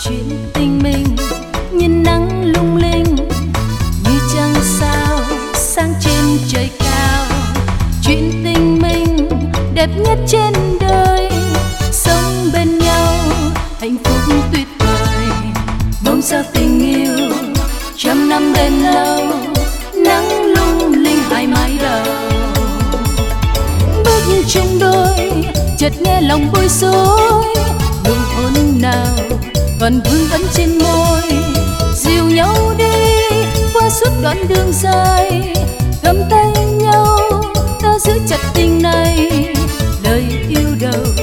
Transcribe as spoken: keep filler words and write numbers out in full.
chuyện tình mình nhìn nắng lung linh như trăng sao sáng trên trời cao. Chuyện tình mình đẹp nhất trên đời, sống bên nhau hạnh phúc tuyệt vời. Mong sao tình yêu trăm năm bền lâu, nắng lung linh hai mái đầu. Bước chung đôi chợt nghe lòng bối rối, nụ hôn nào còn vương vấn trên môi. Dìu nhau đi qua suốt đoạn đường dài, cầm tay nhau ta giữ chặt tình này. Lời yêu đầu